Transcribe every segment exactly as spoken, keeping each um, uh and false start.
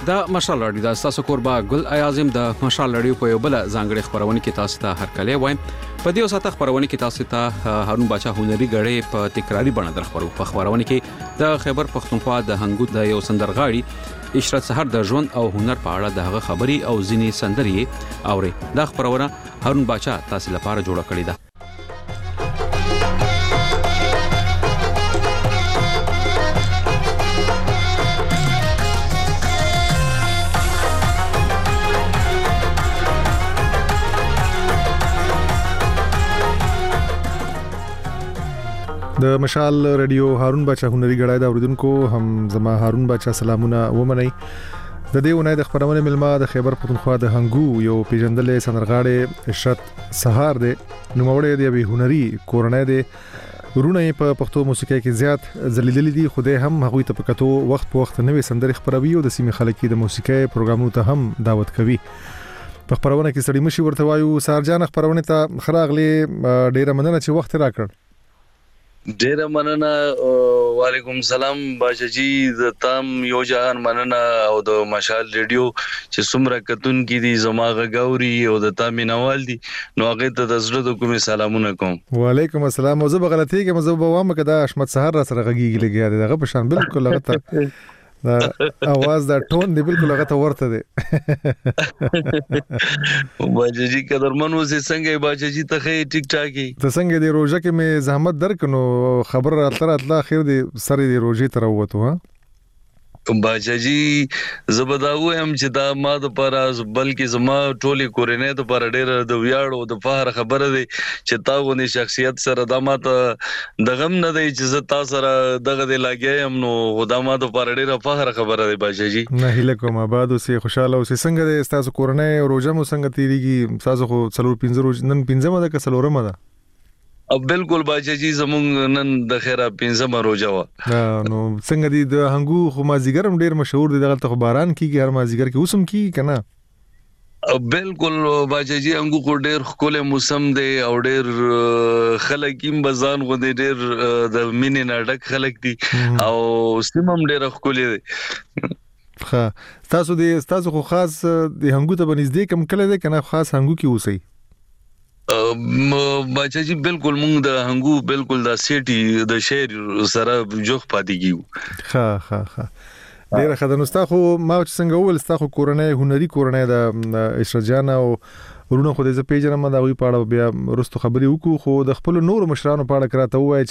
دا مشال رادیو د تاسو کوربه ګل اعظم د مشال رادیو په یو بل ځانګړي خبرونه کې تاسو ته هرکلی وایم. په دې وساته خبرونه کې تاسو ته هارون باچا هنري غړې په تکراری بڼه درخبرو. په خبرونه کې د خیبر پختونخوا د هنګو د یو سندرغاړي اشرت سحر د ژوند او هنر په اړه دغه خبري او ځینی سندري اوري. دا خبرونه هارون باچا تاسو لپاره جوړه کړې ده. د مشال رادیو هارون باچا هنري غړای دا اوریدونکو هم زما هارون باچا سلامونه ومنئ. د دې ونې د خبرونه ملما د خیبر پختونخوا د هنګو یو پیژندلې سندرغاړي اشرت سحر دی. نو موړې دی به هنري کورنۍ دی ورونه په پښتو موسیقۍ کې زیات ځلیدلې دي. خوده هم هغوی ته پکاتو وخت په وخت نوې سندرې خبروي او د سیمې خلکو د موسیقۍ پروګرامونو ته هم دعوت کوي. په خبرونه کې سړی مشي ورته وایو. سارجان خبرونه ته خراغلي ډیره مننه چې وخت راکړ. ډیره مننه. وعلیکم سلام باچا جی. د تام یو جهان مننه او د مشال ریډیو چې څومره کتون کې دي زماغه غوري او د تام نوال دي نو هغه ته د زړه د کومې سلامونه کوم. وعلیکم السلام. او زه بغلطي کې مزه بوامه کدا اشمت سحر را سره غږیږي لګیا دی دغه په شان بالکل هغه ته دا आवाज دا ټون دی بالکل هغه ته ورته دی. باچا جی قدرمن اوسې څنګه باچا جی ته ټیک ټاکي ته څنګه دی روزه کې مې زحمت درکنو خبر راتله راتله اخر دی سره دی روزي تر وته ها باچا جی زبداو هم چې دا ما د پاره بلکې زما ټولي کورنۍ ته پر ډېر د ویاړ او د فخر خبره دی چې تاغونی شخصیت سره د ماته د غم نه دی چې زه تاسو سره دغه دی لاګیم نو خدای ما د پر ډېر فخر خبره دی باچا جی. نه هله کوم آباد اوسې خوشاله اوسې. څنګه دی تاسو کورنۍ روزه مو څنګه تیریږي؟ تاسو خو څلور پنځه روز نن پنځمه ده که څلورمه ده؟ بالکل باچا جی زمونږ نن د خیره پنځمه روزه وا. نو څنګه دی د هنګو خو مازیګر هم ډیر مشهور دی دغه ته باران کیږي هر مازیګر کې اوسم کی کنه؟ بالکل باچا جی هنګو خو ډیر خپل موسم دی او ډیر خلک هم بزان غو دی ډیر د مینې نډک خلک دي او سیمم ډیر خپل دی. ښه تاسو دې تاسو خو خاص د هنګو ته بنځدې کم کله دی کنه خاص هنګو کې اوسئ؟ باچا جی بالکل مونږ د هنګو بالکل د سیټي د شهر سره جوخ پاتې کیو. ها ها ها ډیره خدانو ستاسو ما چې څنګه ول ستاسو کورنۍ هنري کورنۍ د اشرت جان او ورونه خو دې ز پیژنم دا وی پاړه بیا رستو خبري وکړو خو د خپل نور مشرانو پاړه کراته وای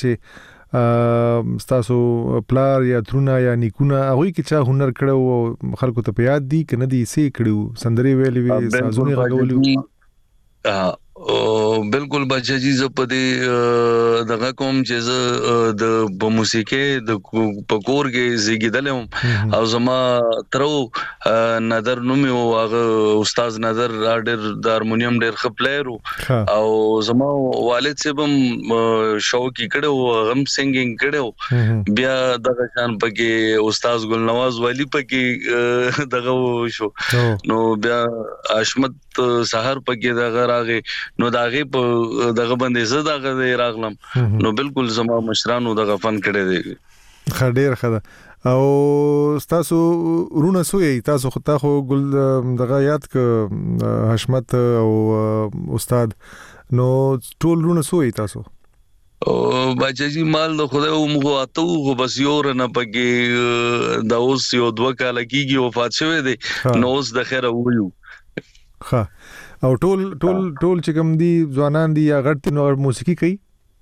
چې ستاسو پلار یا ترونه یا نیکونه هغه کې چا هنر کړو خلکو ته پیاد دي کنه دي سي کړو سندري ویلې وی سازونه غولې. ها بالکل باچا جی زه په دې دغه کوم چې زه د موسیقۍ د پکور کې زیږیدلم او زما ترو نظر نومي او هغه استاد نظر ډېر د هارمونیم ډېر خپلېرو او زما والد سبم شوقي کړو غم سنگینګ کړو بیا دغه شان پکې استاد ګل نواز ولی پکې دغه شو نو بیا اشمت سحر پکې دغه راغې نو داغه په دغه باندې زه دغه راغلم نو بالکل زما مشرانو دغه فن کړی دی. خډیر خدا او تاسو رونه سوې تاسو خو تاسو ګل دغه یاد ک حشمت او استاد نو ټول رونه سوې تاسو؟ او باچا جی مال د خدای او موږ اته خو بس یو نه پکې د اوس یو دوه کال کېږي وفات شوه دی نو اوس د خیره ویو. ها او ټول ټول ټول چې کوم دي ځوانان دي یا غټ نو موسیقي کوي؟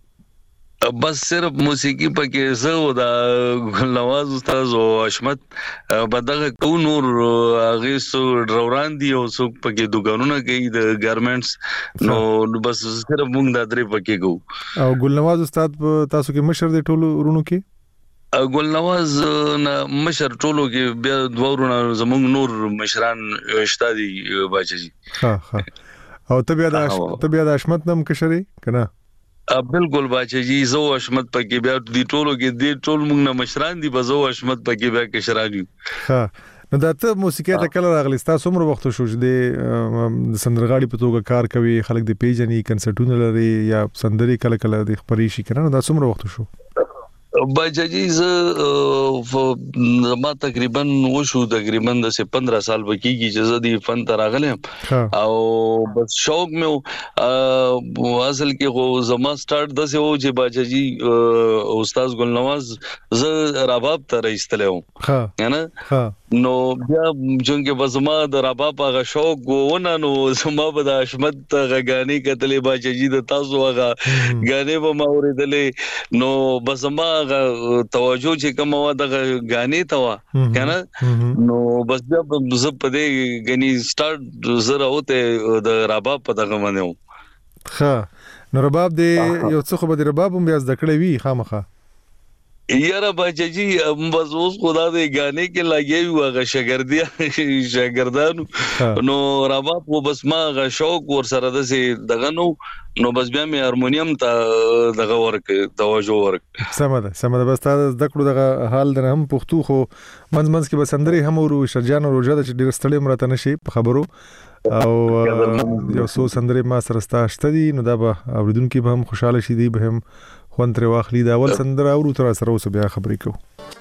بس صرف موسیقي پکې زه دا ګل نواز استاد او اشمت بدغه کو نور هغه سو ډروران دي او سو پکې دکانونه کوي د ګارمنټس نو بس صرف موږ دا درې پکې کو. او ګل نواز استاد تاسو کې مشر دی ټول ورونو کې؟ ګل نواز نه مشر ټولو کې بیا دوورونه زمونږ نور مشران شته دي باچا جی. ها ها او ته بیا د ته بیا د اشمت نم کشري کنه؟ بالکل باچا جی زو اشمت پکې بیا دی ټولو کې دی ټول موږ نه مشران دي بزو اشمت پکې بیا کشران دي. ها نو دا ته موسیقۍ ته کله راغلی تاسو عمر وخت شو چې د سندرغاړي په توګه کار کوي خلک د پیژني کنسرټونه لري یا سندري کله کله د خبري شي کنه دا څومره وخت شو؟ باجی ز ما تقریبا وشو تقریبا د پندرہ سال بکیږي چې زه د فن تراغلم او بس شوق مې اصل کې خو زما سٹارټ د سه و چې باجی استاد ګلنواز ز رباب ته راستلم ها نه نو بیا څنګه بس ما د رباب هغه شوق ونه نو زما به د حشمت غغانی کتلې باجی د تاسو هغه غانې به ما اوریدلې نو بس ما توجه چې کوم و د غانې تا و کنه نو بس بیا زه په دې غني سٹارټ زره وته د رباب په دغه باندې ښه نو رباب دې یو څه خو به د رباب هم بیا زده کړې وی خامخه یاره باجی بس اوس خدا دې غانې کې لګي وغه شاګردیا شاګردانو نو رباب خو بس ما غ شوق ور سره د سي دغه نو نو بس بیا مې هارمونیم ته دغه ورک توجه ورک سمده سمده بس تاسو د کړو دغه حال در هم پښتو خو منځ منځ کې بسندري هم ورو شرجان روجا د ډیر ستړي مرته نشي په خبرو او یو څو سندري ما سره ستاشته دي نو دا به اوریدونکو به هم خوشاله شي دي به هم خوان تر واخلي دا اول سندره اورو تر سره اوس بیا خبرې کوو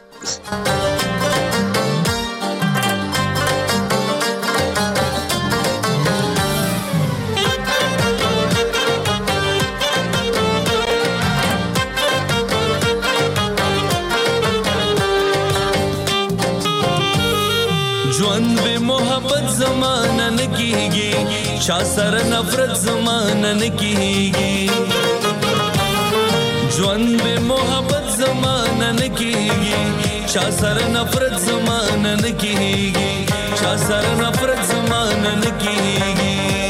ژوند به محبت زمانه نکیږي چا سره نفرت زمانه نکیږي ژوند به محبت زمانه نکیږي چا سره نفرت زمانه نکیږي چا سره نفرت زمانه نکیږي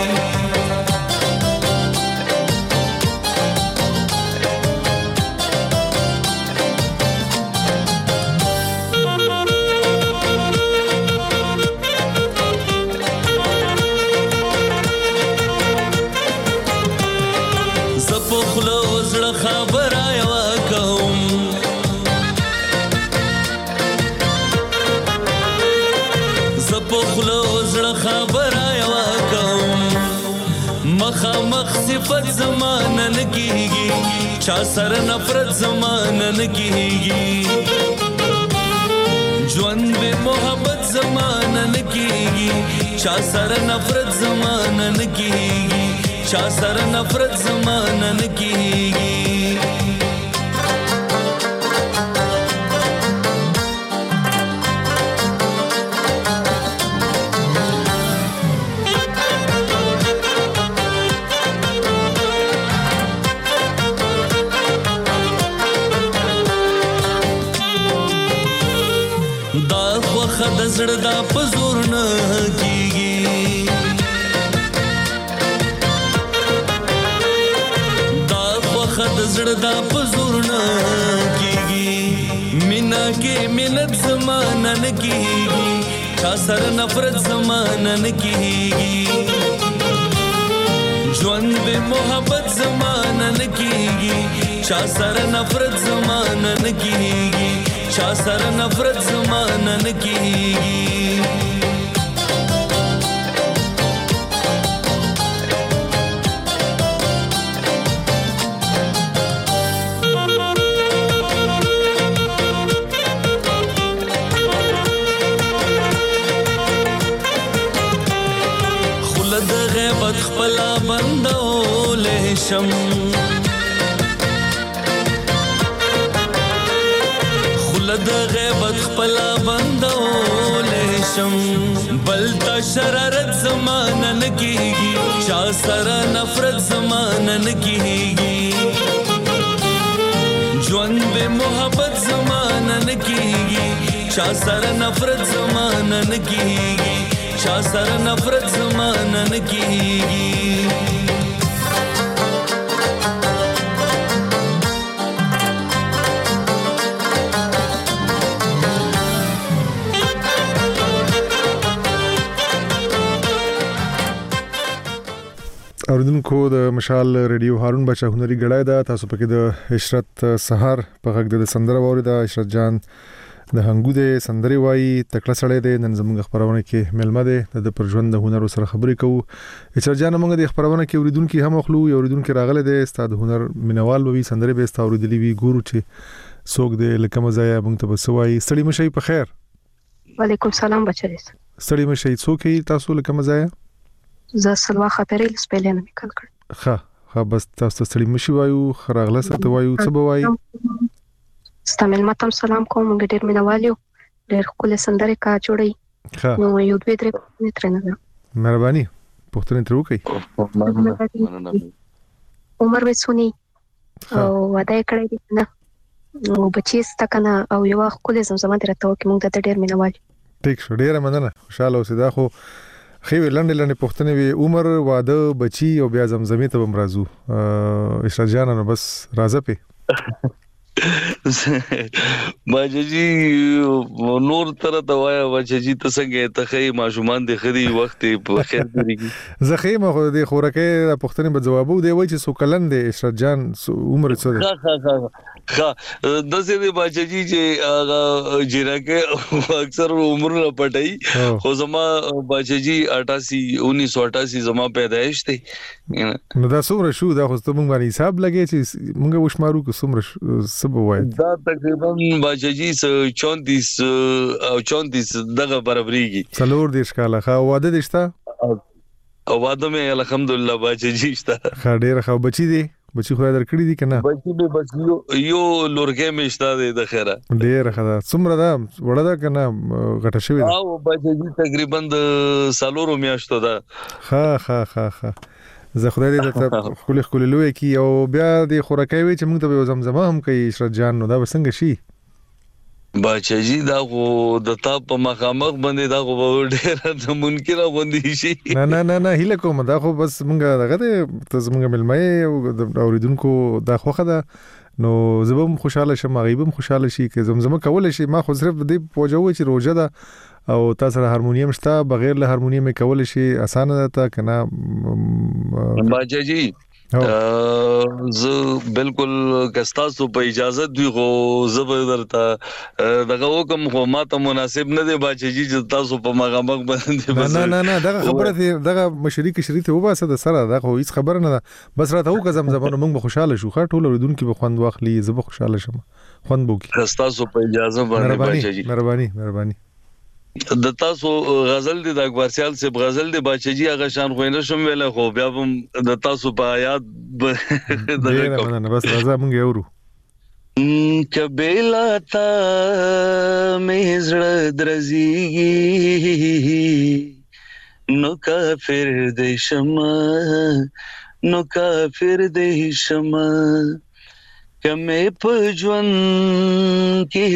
صفت زمانه نکیږي چا سره نفرت زمانه نکیږي ژوند به محبت زمانه نکیږي چا سره نفرت زمانه نکیږي چا سره نفرت زمانه نکیږي زړه دا پزور نه کیږي دا وخت زړه دا پزور نه کیږي مینا کې مینت زمانه نه کیږي چا سره نفرت زمانه نه کیږي ژوند به محبت زمانه نه کیږي چا سره نفرت زمانه نه کیږي چا سره نفرت زمانه نه کیږي خلد غیبت خپلا بندول شم د غیبت خپلا بندول شم بلتا شرارت زمانه نکیږي چا سره نفرت زمانه نکیږي ژوند به محبت زمانه نکیږي چا سره نفرت زمانه نکیږي چا سره نفرت زمانه نکیږي اوریدونکو د مشال ریډیو هارون بچا هنري غړای دا تاسو پکې د عشرت سحر په غږ د سندره ووري دا عشرت جان د هنګو د سندري وای تکړه سړی دی نن زموږ خبرونه کې ملمه ده د پر ژوند د هنر سره خبرې کوو عشرت جان موږ د خبرونه کې اوریدونکو هم خلو اوریدونکو راغله د استاد هنر مینوال وی سندري به استاد اوریدلی وی ګورو چې څوک دې لکه مزایا مونږ ته بسوي ستړي مشي په خیر وعلیکم سلام بچی ستړي مشي څوک تاسو لکه مزایا زه سلوا خبرې لسپلین میکل کړ ښه ښه بس تاسو ستړي مشي وایو خراغله ست وایو څه بوایي ستامل ماتم سلام کوم ډېر مینوالو ډېر خپل سندره کا جوړي ښه نو یو دوه درې مترنه مهرباني پوښتنه تر وکړئ عمر وسونی او ودا کړی دی نه نو بچی ستکنه او یو خپل زمزمه درته وکي موږ ته ډیر مینوال ټیک شو ډیره مننه خوشاله اوسې دا خو خو لنډ لنډ پوښتنه وی عمر واده بچی او بیا زمزمه ته بم رازو اشرا جان نو بس راځه په باجی نور تر ته وایا باجی ته څنګه ته خې ماشومان د خري وخت په خیر دیږي زخیمه خو د خورکه پښتنه به جوابو دی وای چې سو کلن دی اشرت جان عمر څه دی ها ها ها د سې باجی چې هغه جیرکه اکثر عمر نه پټای خو زما باجی اٹھاسی انیس سو اٹھاسی زما پیدائش دی نو دا څومره شو دا خو ته مونږ باندې حساب لګی چې مونږ وشمارو کو څومره سبو وای دا تقریبا باجی چونتیس او چونتیس دغه برابرېږي څلور دیش کاله خو واده دشتا او واده مې الحمدلله باجی شتا خډیر خو بچی دی بچی خو درکړی دي کنه بچی به بس یو یو لورګه مشتا دی د خیره ډیر خدا څومره دا وړه دا کنه غټه شوی دا او باجی تقریبا د سالورو میاشتو دا ها ها ها ها زه خدای دې ته خولي خولي لوي کی او بیا د خورکای وی چې موږ ته زمزمه هم کوي اشرت جان نو دا وسنګ شي باچاجي دا خو د تا په مخامخ باندې دا خو ډېر د ممکن غوندي شي نه نه نه نه هله کوم دا خو بس موږ دغه ته زموږ ملمای او اوریدونکو دا خوخه ده نو زبم خوشاله شم غیبم خوشاله شي که زمزمه کول شي ما خو صرف دې پوجو چې روزه ده او تاسو سره هارمونیم شته بغیر له هارمونیم کول شي اسانه ده تا کنه باچاجي زه بالکل کستاسو په اجازه دی خو زبردسته دغه حکم خو ماته مناسب نه دی باچی چې تاسو په مغامغ باندې نه نه نه دغه خبره دی دغه مشرک شریته وباسه د سره دغه هیڅ خبره نه بس راته و کزم زمونه موږ خوشاله شو خاطر ټول ردونکو به خوند واخلي زه خوشاله شم خوند بوکي کستاسو په اجازه باندې باچی مهرباني مهرباني د تاسو غزل دی د اکبرسیال سے غزل دی باچجی هغه شان خو نه شم ویل خو بیا هم د تاسو په یاد دغه نه بس راځه مونږ یورو کبیلا تا مزړه درزیږي نو کافر دې شمه نو کافر دې شمه کمه پجون کی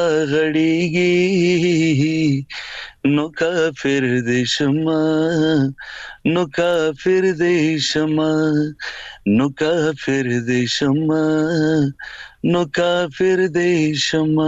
ساغړیږي نو کافر دې شمه نو کافر دې شمه نو کافر دې شمه نو کافر دې شمه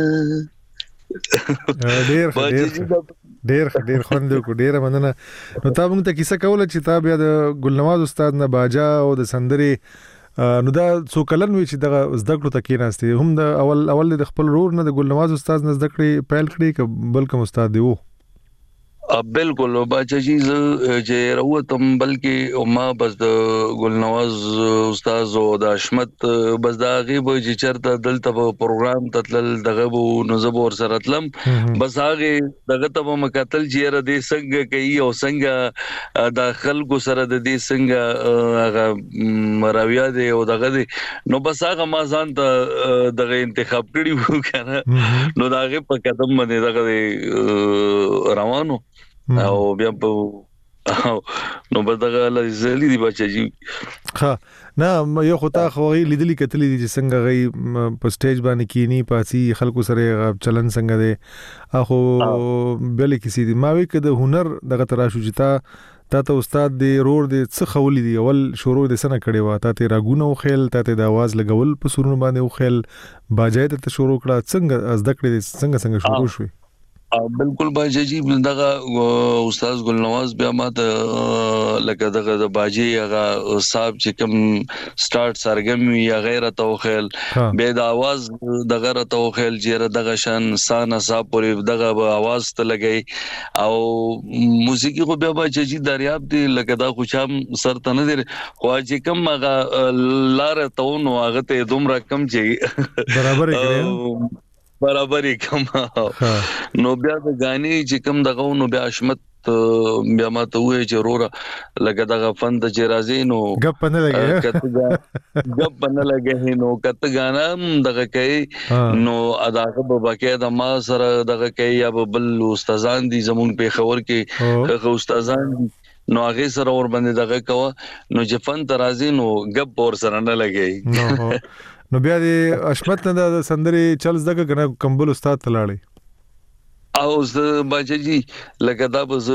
ډیر ډیر ډیر ډیر خوند کو ډیر مننه نو تا موږ ته کیسه کوله چې تا بیا د ګلنواز استاد نه باجا او د سندري نو دا څو کلن وی چې دغه زده کړو تکې نهسته هم د اول اول د خپل رور نه د ګلنواز استاد نه زده کړې پیل کړې ک بلکې استاد دی وو بالکل باچاجي چې راوتم بلکې ما بس د ګلنواز استاد او د حشمت بس دا غیب چې چرته دلته پروګرام تتل دغه وو نزب ور سره تلم بس هغه دغه ته مکتل چې را دې څنګه کوي او څنګه د خلکو سره د دې څنګه هغه راویا دی او دغه دی نو بس هغه ما ځان ته دغه انتخاب کړی وو کنه نو دغه په قدم باندې دغه روانو او بیا په نو بدغه لزلی دی بچی ها نه یو خطا خو لیدلی کتلی دي چې څنګه غي په سټیج باندې کینی پاسي خلکو سره چلن څنګه دی اخو بل کسی دی ما وی کده هنر دغه تراشو جتا تا ته استاد دی رور دی څه خولې دی اول شروع د سنه کړي وا ته راګونه او خیل ته د आवाज لګول په سرونو باندې او خیل باجای ته شروع کړه څنګه از دکړې څنګه څنګه شروع شوې بالکل باجی جی دغه استاد ګل نواز بیا ماته لکه دغه د باجی هغه صاحب چې کوم سٹارټ سرګم یا غیره توخیل به د आवाज دغه توخیل چې دغه شان سان صاحب پورې دغه आवाज ته لګي او موسیقي خو بیا باجی جی دریاب دی لکه دا خو شام سر ته نه دی خو چې کوم هغه لار ته نو هغه ته دومره کم چې برابر کړی برابر کم نو بیا د غاني چې کوم دغه نو بیا اشمت بیا ماته وې چې رورا لکه دغه فند چې راځي نو غپ نه لګي کته غپ نه لګي نو کته غانا دغه کوي نو اداغه په باقي د ما سره دغه کوي یا بل استادان دي زمون په خبر کې استادان دي نو هغه سره ور باندې دغه کوا نو چې فن ترازی نو غب اور سره نه لګي نو بیا د اشمت نه د سندري چل زګه کنه کمبل استاد تلاړي او زه باجی جی لکه دا بز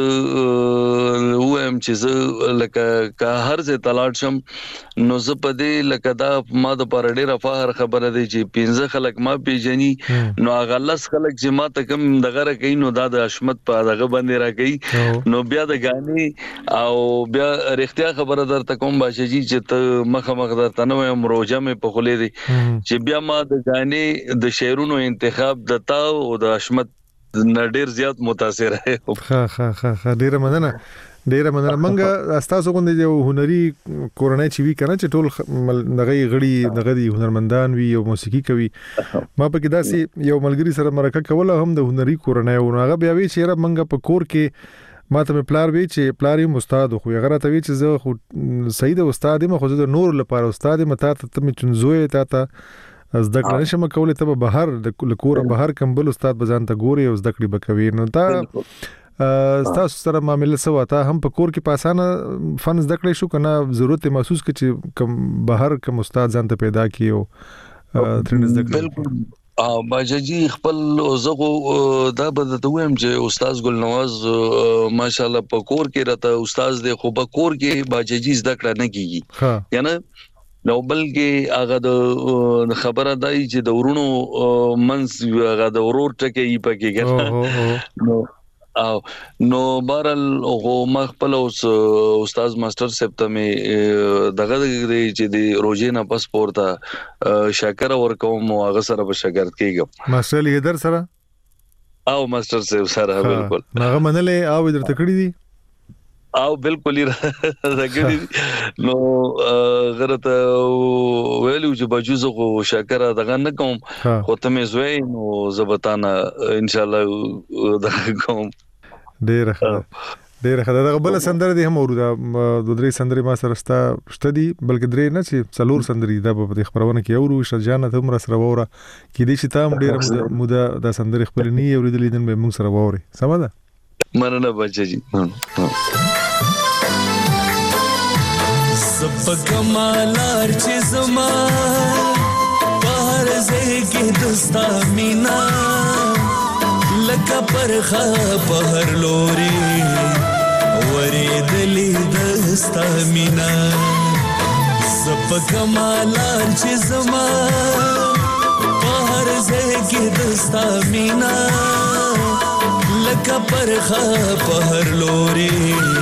وهم چې زه لکه که هر څه تلاړ شم نو زه په دې لکه دا ما د پر ډیره فخر خبره دی چې پنځه خلک ما پیژني نو غلس خلک چې ما ته کوم دغه کوي نو دا د اشمت په دغه باندې را کوي نو بیا د غاني او بیا رښتیا خبره درته کوم باجی جی چې ته مخه مخ درته نو مروجه مې په خولې دي چې بیا ما د غاني د شعرونو انتخاب دتا او د اشمت ډیر زیات متاثر ہے ها ها ها ډیر مننه ډیر مننه منګه تاسو غوندې یو هنري کورنۍ چې وی کنه چې ټول دغه غړي دغه دي هنرمندان وی او موسیقي کوي ما په کې داسي یو ملګری سره مرکه کوله هم د هنري کورنۍ او هغه بیا وی چې را منګه په کور کې ما ته پلار وی چې پلار یې استاد خو هغه راته وی چې زه خو سید استاد یم خو د نور لپاره استاد یم ته ته چنزوي ته ته از دکړه نشم کولای ته بهر د کور بهر کمبل استاد بزان ته ګوري او زدکړي بکوي نو تا تاسو سره معاملې سوا تا هم په کور کې پاسانه فن زدکړي شو کنه ضرورت محسوس کړي چې کم بهر کم استاد ځان ته پیدا کیو ترن زدکړي بالکل ا باجی جی خپل زغه دا بدته ويم چې استاد ګل نواز ماشاءالله په کور کې راته استاد دی خو په کور کې باجی جی زدکړه نه کیږي یعنی نو بلکې هغه د خبره دای چې د ورونو منس هغه د ورور ټکي پکې ګرځي نو او نو بارل هغه مخبل اوس استاد ماستر سپته می دغه چې د روزینه پاسپورت شاکر ورکوم او هغه سره په شاګرد کېږم ماستر لیدر سره او ماستر سره بالکل هغه منلې او درته کړی دي او بالکل راګړي نو غرته ویلو چې بجوزه خو شاکر دغه نه کوم خو ته مې زوی نو زبطانه ان شاء الله دغه کوم ډیر ښه ډیر ښه دغه بل سندره دي هم ورته د درې سندري ما سره ستا شته دي بلکې درې نه چې څلور سندري د په خبرونه کې اورو شجانه ته مر سره وره کې دي چې تام ډیر موده د سندري خپل نه اوریدلې دن به موږ سره ووري سم ده مننه بچی جی سب کمالار چې زما بهر زګي دستا مینا لکه پرخه بهر لوري ورېدلې دستا مینا سب کمالار چې زما بهر زګي دستا مینا لکه پرخه بهر لوري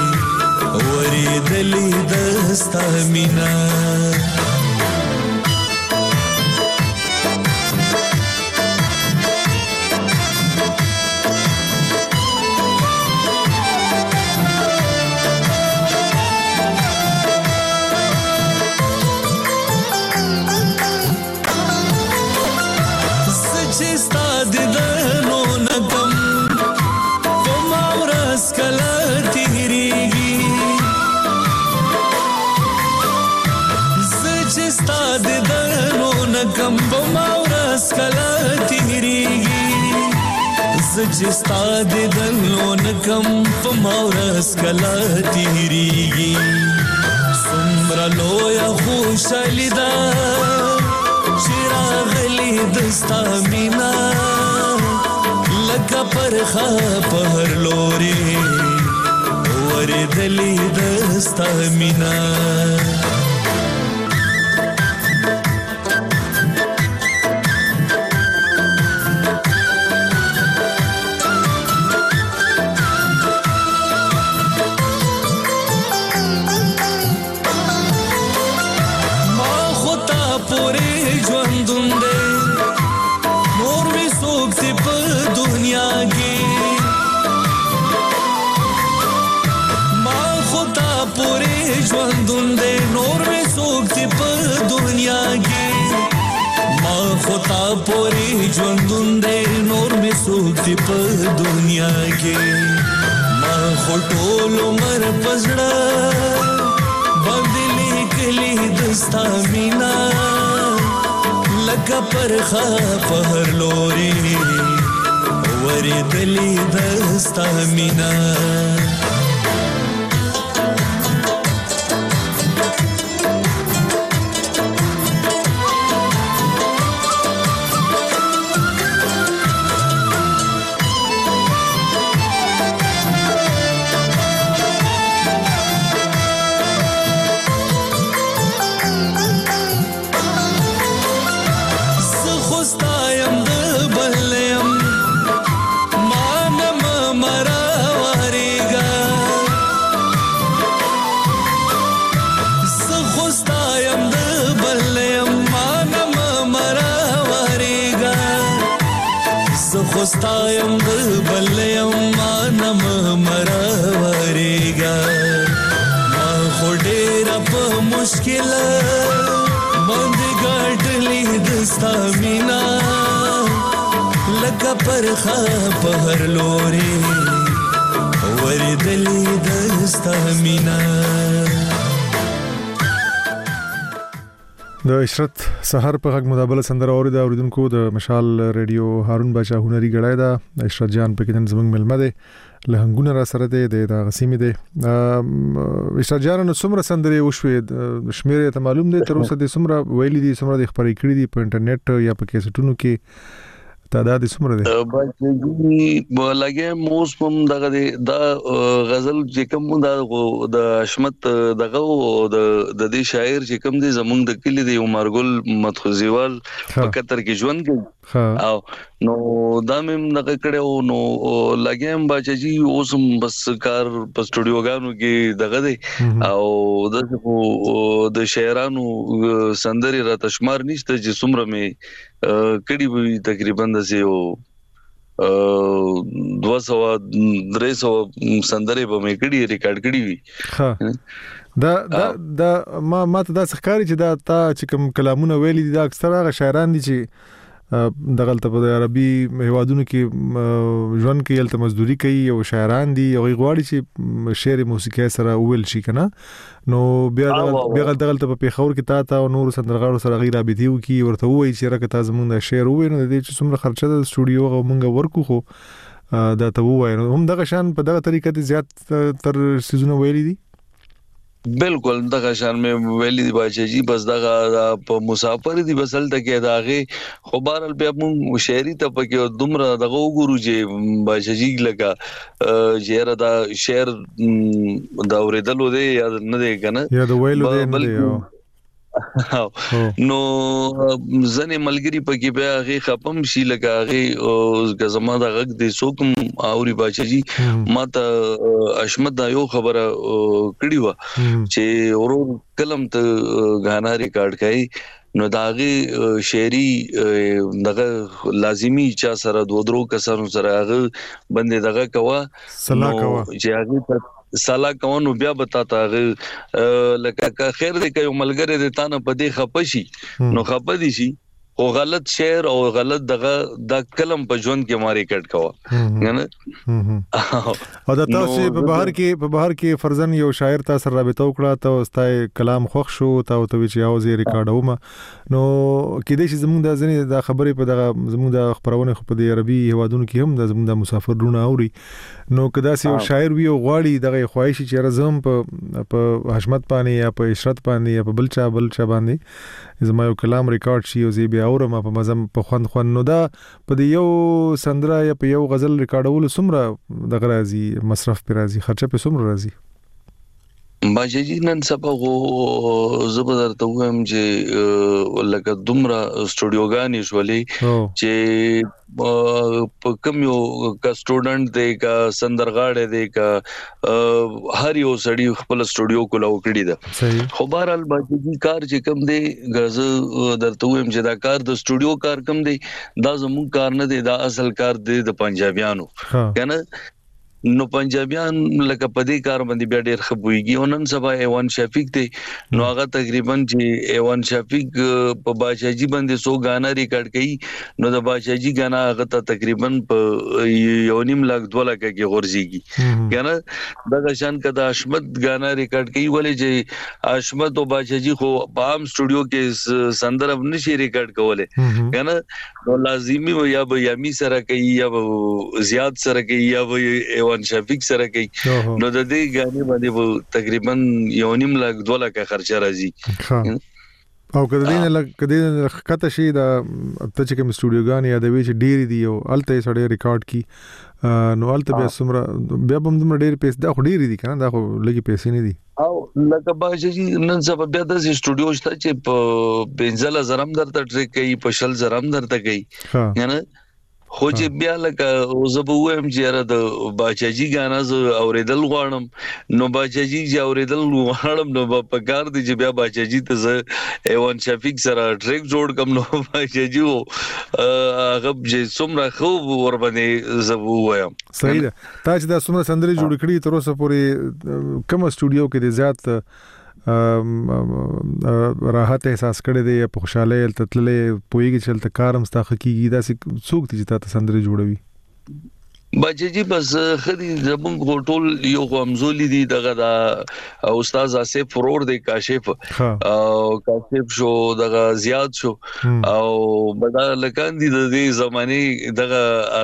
ورېدلې دستا مینا کم بماورس کلا تیریږي زچ ستاد دلون کم بماورس کلا تیریږي سمرا لویا خوشالي دا چراغلی دستا مینا لکه پرخه پهر لوري ورېدلې دستا مینا خطا پوری ژوندون دی نور می سوک دی په دنیا کې ما خټول عمر پزړه باندې لیکلي دستا مینا لکه پرخه په هر لوري ورېدلې دستا مینا خوستایم د بلیم مانم مراوریگا ما خودیر په مشکل باندې ګټلی دستا مینا لکه پرخه په هر لوري ورېدلې دستا مینا د عشرت سحر په غږ مدابله سندره اوري دا اوریدونکو د مشال ریډیو هارون بچا هنري غړای دا عشرت جان په کې نن زمنګ ملمه ده له هنګونه را سره ده د غسیمه ده عشرت جان نو څومره سندره وشوي شمیره ته معلوم ده تر اوسه د څومره ویلي دي څومره د خبرې کړې دي په انټرنیټ یا په کیسټونو کې تعداد څومره ده باندې لګي موس پم دغه دا غزل چې کوم دا د حشمت دغه د د دې شاعر چې کوم دي زمونږ د کلی دی عمرګل مدخزیوال په قطر کې ژوند کوي او نو دا مم دغه کړو نو لګیم باچجی اوسم بس کار په سټوډیوګانو کې دغه دی او د شاعرانو سندري را تشمار نشته چې څومره می کړي وي تقریبا د یو دوه سوه درې سوه سندري به مې کړي ریکارډ کړي وي دا دا دا ما ماته دا ښکاری چې دا تا چې کوم کلامونه ویلي دي دا اکثره هغه شاعران دي چې دغلته په عربي هوادونو کې ژوند کې یلته مزدوري کوي او شاعران دي او غواړي چې شعر موسیقي سره ویل شي کنه نو بیا بیا دغلته په پیښور کې تا تا او نور سندرغاړو سره غیر رابطي وکي ورته وایي چې راکته تاسو مونږ شعر ووینو د دې چې څومره خرچه د سټوډیو او مونږ ورکو خو دا ته وایي هم دغه شان په دغه طریقه ته زیات تر سيزونه ویلي دي بالکل دغه شان مې ویلي دی باچجی بس دغه په مسافر دی بسل تکي داغه خبر بیا مون شهري ته پکې دومره دغه وګورو چې باچجی لگا جهره دا شهر دا اوریدلو دی یا نه دی کنه یا دا ویلو دی نه دی نو زنه ملګری پکې بیا هغه خپم شي لگا هغه زما د غږ د سوکم اوري باچجی ماته اشمت دا یو خبره کړی و چې ورو کلم ته غانا ریکارډ کړي نو داغه شعري دغه لازمی چا سره دوه درو کسانو سره هغه بندې دغه کوا صلاح کوا چې هغه سالا کوونو بیا بتاتا لکه خیر دې کوي ملګری دې تانه پدې خپشي نو خپدي شي او غلط شعر او غلط دغه د کلم په ژوند کې ماري کټ کوا کنه او دا تاسو په بهر کې په بهر کې فرضاً یو شاعر تاسو رابطه وکړه ته واستای کلام خوښ شو ته او ته چې اوازې ریکارډوم نو کله چې زموږ د ځنې د خبرې په دغه زموږ د خبرونه خو په عربي هوادونو کې هم د زموږ د مسافرونو اوري نو کدا سي یو شاعر وی او غواړي دغه خواهش چې رزم په په حشمت باندې یا په عشرت باندې یا په بلچا بلچا باندې زما یو کلام ریکارډ شي او زی بیا اورم په مزم په خوند خوند نو دا په یو سندره یا په یو غزل ریکارډول سمره دغه راځي مصرف پر راځي خرچه په سمره راځي باجی نن سبا غو زبر ته وهم چې لکه دومره سټوډیوګانی شولې چې په کوم یو کا سټوډنټ دی کا سندرغاړی دی کا هر یو سړی خپل سټوډیو کولا وکړي دا خو بهرال باجی کار چې کوم دی غز درته وهم چې دا کار د سټوډیو کار کوم دی دا زموږ کار نه دی دا اصل کار دی د پنجابیانو کنه نو پنجابیان لکه پدې کار باندې بیا ډېر خبويږي او نن سبا ایوان شفیق ته نو هغه تقریبا چې ایوان شفیق په باچاجي باندې سو غانا ریکارډ کړي نو د باچاجي غانا هغه ته تقریبا په یو نیم لاک دوه لاک کې غورځيږي کنه دا شان کده اشمت غانا ریکارډ کړي ولې چې اشمت او باچاجي خو په عام سټوډیو کې سندرب نشي ریکارډ کوله کنه نو لازمي یا به یامي سره کوي یا به زیات سره کوي یا به وان شفیق سره کوي نو د دې غانې باندې تقریبا یو نیم لاک دوه لاک خرچه راځي او کله دې نه کله کته شي دا ته چې کوم سټوډیو غانې یا د وی چې ډيري دی او الته سړی ریکارډ کی نو الته بیا سمره بیا هم د ډېر پیسې دا خو ډېری دي کنه دا خو لګي پیسې نه دي او لکه باجی نن سبا بیا د سټوډیو شته چې په بنزل زرم درته ټریک کوي په شل زرم درته کوي یعنی خو چې بیا لکه زبوم چې را د باچاجي غانا ز اوریدل غواړم نو باچاجي چې اوریدل غواړم نو په کار دي چې بیا باچاجي ته ز ایوان شفیق سره ټریک جوړ کوم نو باچاجي وو هغه چې څومره خو ور باندې زبوم صحیح ده تا چې دا څومره سندري جوړ کړی تر اوسه پورې کوم سټوډیو کې د زیات راحت احساس کړی دی په خوشاله تللې پويږي چې تل کارم ستا حقيقي دا څوک دي چې تاسو سندري جوړوي باجی بس خدي زمون ټول یو غمزولي دي دغه د استاد اسف فرور د کاشف او کاشف شو دغه زیات شو او بدل لکان دي د دې زماني دغه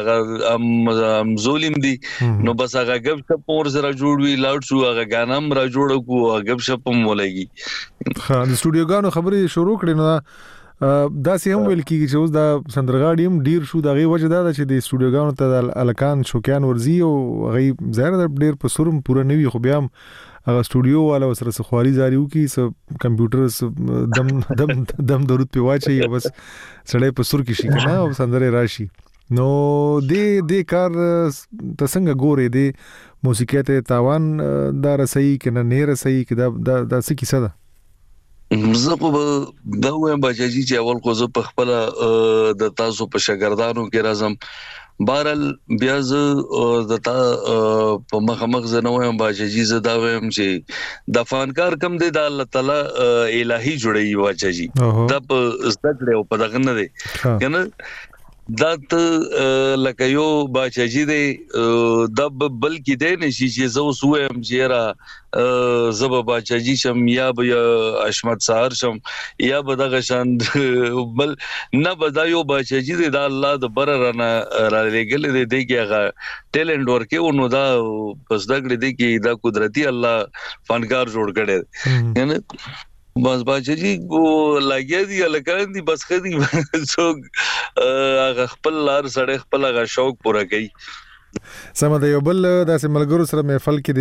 هغه مزولم دي نو بس هغه غب شپ اور سره جوړوي لاوډ شو هغه غانم را جوړ کو غب شپ مولګي ها د سټوډیو غانو خبري شروع کړي نو دا سه هم ویل کیږي چې اوس دا سندرغاړي هم ډیر شو دغه وجه دا چې د سټوډیو غانو ته الکان شوکیان ورزي او غي ظاهر ډیر په سرم پوره نوي خو بیا هغه سټوډیو والا سره سخواري زاریو کی س کمپیوټر دم دم دم درود په واچي بس سړی په سر کې شي کنه او سندره راشي نو دې دې کار تسنګ ګوري دې موسیقي ته تاوان دا رسي کنه نه رسي کدا دا د څه کیسه ده زه په دا وایم باجی چې اول خو زه په خپل د تاسو په شاګردانو کې راځم بهرل بیا زه د تا په مخمخ زه نو وایم باجی زه دا وایم چې د فنکار کم دی د الله تعالی الہی جوړي واچي دا په زړه او په دغه نه دی کنه دا ته لکه یو باچاجي دی د بلکې دی نشي چې زو سوم چیرې زب باچاجي شم یا به اشمت سحر شم یا به دغه شان بل نه بدایو باچاجي دی د الله د بر رانه را لګل دی دغه ټیلنت ورکه نو دا پس دغه دی کې دا قدرتي الله فنکار جوړ کړي یعنی بس باچاجي کو لګیا دي الکان دي بس خدي څوک هغه خپل لار سره خپل هغه شوق پوره کوي سم د یو بل د ملګرو سره محفل کې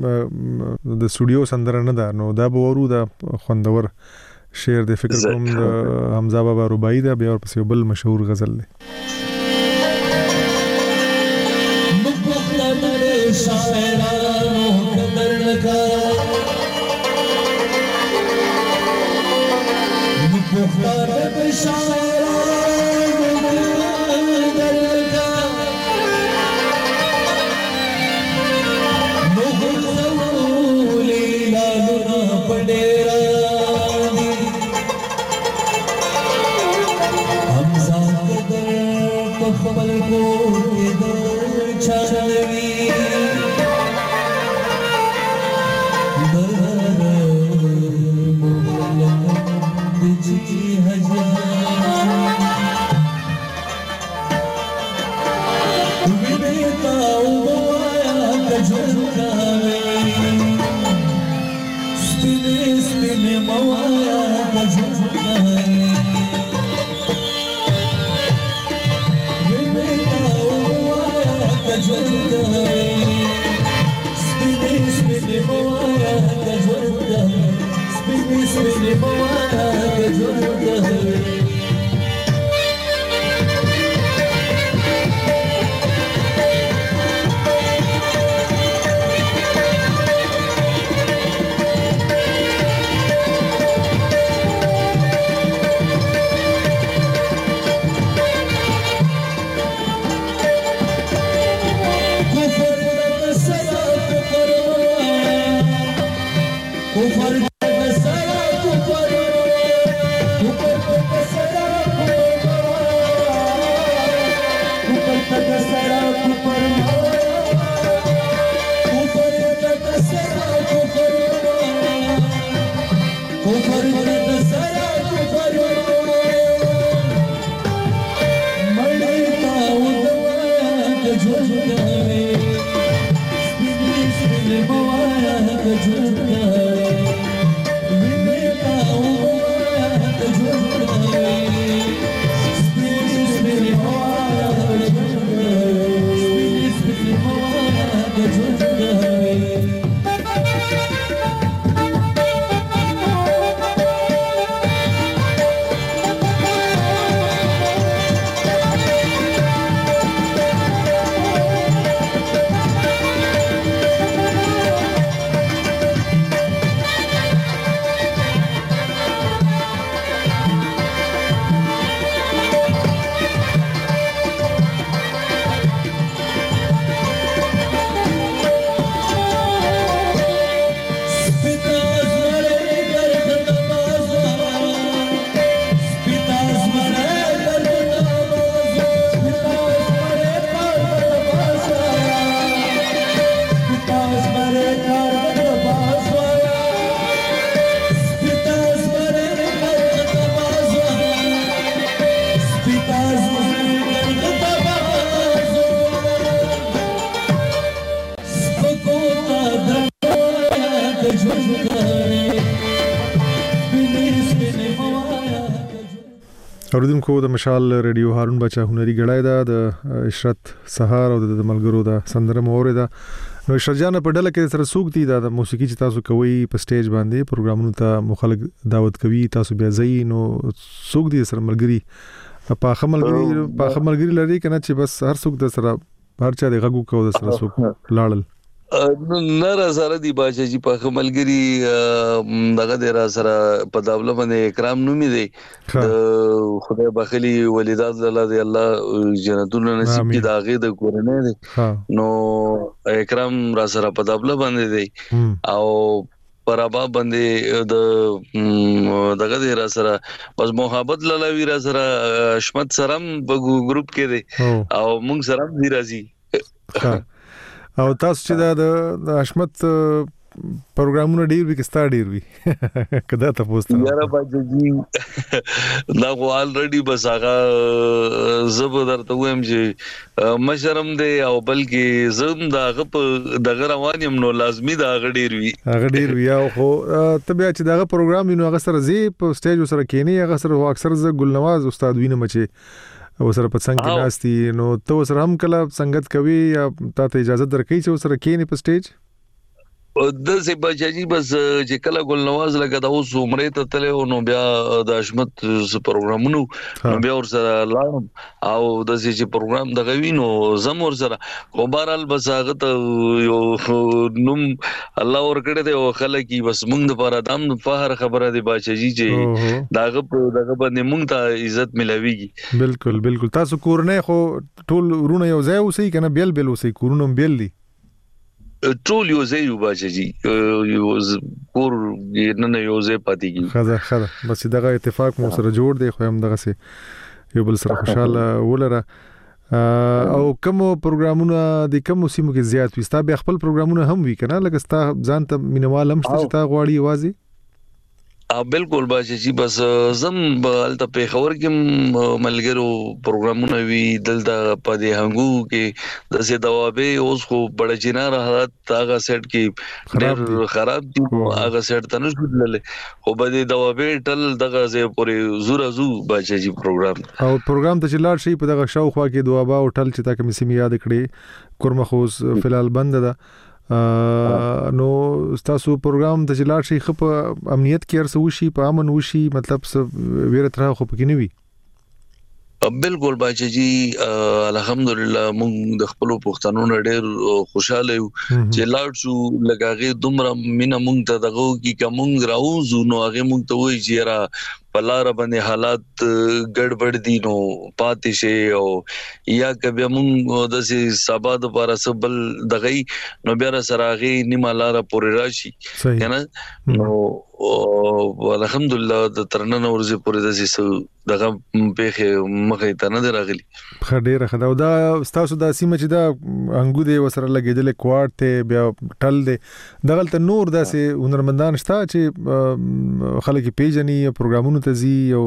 د د سټوډیو سندره نه ده نو دا به ورو د خوندور شعر د فکر کوم د حمزه بابا رباعي دا بیا ورپسې بل مشهور غزل دی مختار بشارة دلگا نغلولی لالنا پڑیرا حمزہ قدر پخبل کو ادر چھانوی اوریدونکو د مشال ریډیو هارون بچا هنري غړای دا د عشرت سهار او د ملګرو دا سندره مورې دا نو شرجانه په ډله کې سره سوق دي دا د موسیقي چې تاسو کوي په سټیج باندې پروګرامونو ته مخالف دعوت کوي تاسو بیا ځئ نو سوق دي سره ملګري په خملګري په خملګري لري کنه چې بس هر سوق د سره هر چا د غږو کو د سره سوق لاړل نه را سره دی باچا جی په خملګری دغه د را سره په داوله باندې اکرام نومي دی خدای بخلی ولیدات الله دی الله جنتونه نصیب کی داغه د کورنه دی نو اکرام را سره په داوله باندې دی او پرابا باندې د دغه د را سره بس محبت لاله را سره اشمت سرم په ګروپ کې دی او مونږ سرم دی راځي او تاسو چې دا د حشمت پروګرامونه ډیر وی کستا ډیر وی کدا تاسو ته یاره باجی دا خو الریډي بس هغه زب درته وایم چې مشرم دی او بلکې زم دا غپ دغه روانم نو لازمی دا غډیر وی هغه ډیر وی او خو تبه چې دا پروګرام نو هغه سره زی په سټیج سره کینی هغه سره اکثر ز ګلنواز استاد وینم چې او سره په څنګه کې ناشتي نو ته سره هم کله څنګه کوي یا ته اجازه درکې چې سره کېنی په سټیج د سه بچی بس چې کله ګل نواز لګا دا اوس عمره ته تل نو بیا د حشمت پروګرامونو نو بیا ور سره لاړم او د سه چې پروګرام د غوي نو زم ور سره خو بهرال بس هغه ته یو نوم الله ور کړی دی او خلک بس موږ د پاره دام فخر خبره دی بچی چې داغه دغه باندې موږ ته عزت ملويږي بالکل بالکل تاسو کورنه خو ټول رونه یو ځای اوسې کنه بیل بیل اوسې کورونو بیل دي ټول یو ځای یو باچی یو کور نه یو ځای پاتې کی خزه خزه بس دغه اتفاق مو سره جوړ دی خو هم دغه سي یو بل سره خوشاله ولره او کوم پروګرامونه د کوم سیمو کې زیات وي ستا به خپل پروګرامونه هم وی کنه لکه ستا ځان ته مینوال هم چې تا غواړي وازي ا بالکل باچی بس زم بلته په خبر کې ملګرو پروګرامونه وی دلته په دې هنګو کې د سه دوابه اوس خو بڑا جنار حالت هغه سیټ کې ډېر خراب دي هغه سیټ ته نشو دلله خو به دې دوابه ټل دغه زه پورې زور زو باچی پروګرام او پروګرام ته چلاړ شي په دغه شاوخوا کې دوابه او ټل چې تا کوم سیمه یاد کړي کورمخوز فلال بند ده نو تاسو پروګرام د جلار شي خپ امنیت کې ارسو شي په امن وشي مطلب ویره تر خو پکې نه وي بالکل باچی جی الحمدلله مونږ د خپل پښتنو ډېر خوشاله یو چې لاړ شو لګاغه دومره مینا مونږ ته دغه کی کوم راوځو نو هغه مونږ ته وایي چې را پلار باندې حالات ګډوډ دي نو پاتې شي او یا کبه مونږ د سي سبا د پر سبل دغه نو بیا سره غي نیمه لار پورې راشي کنه نو الحمدلله د ترنن ورزه پورې د سي دغه په مخه ته نه راغلي خډيره خدا او دا تاسو د سیمه چې دا انګو دی وسره لګیدل کوارت ته بیا ټل دی دغه نور داسې هنرمندان شته چې خلک پیژني پروګرامونو ته زی او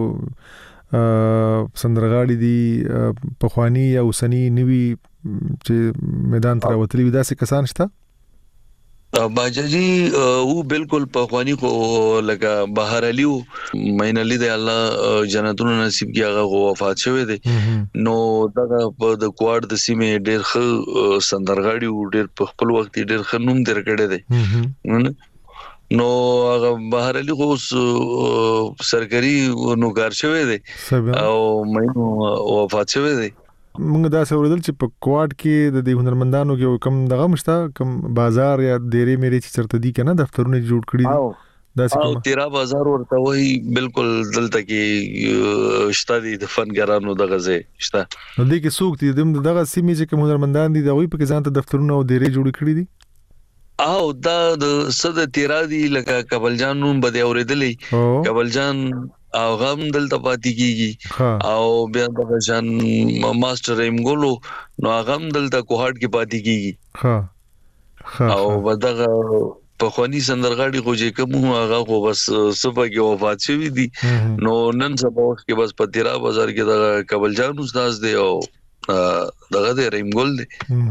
سندرغاړي دي په خواني او سني نوي چې میدان تر وتلی داسې کسان شته باجی او بالکل په خواني خو لکه بهر علیو مین علی دی الله جنتونو نصیب کی هغه وفات شوه دی نو دغه په د کوارد د سیمه ډېر ښه سندرغاړي او ډېر په خپل وخت ډېر ښه نوم درکړی دی نو هغه بهر علی خو سرکاري نوکر شوه دی او مین وفات شوه دی موږ دا سوردل چې په کوارد کې د دې هنرمندانو کې کم دغه مشته کم بازار یا ډېرې مېري چې چرته دي کنه دفترونه جوړ کړی دي دا څه تیرا بازار ورته وای بالکل دلته کې شته دي د فنګرانو دغه ځای شته نو دې کې څوک دي دغه سیمې چې کوم هنرمندان دي دا وي په کې ځان ته دفترونه او ډېرې جوړ کړی دي او دا د صد تیرا دي لکه کبل جان نوم بده اورېدلې کبل جان او غم دلته پاتې کیږي او بیا د جان ماستر ایمګولو نو غم دلته کوهټ کې پاتې کیږي او بدغه په خواني سندرغاړي خو چې کوم هغه خو بس صبح کې وفات شوی دي نو نن سبا کې بس په تیرا بازار کې د کبل جان استاد دی او دغه د ایمګول دی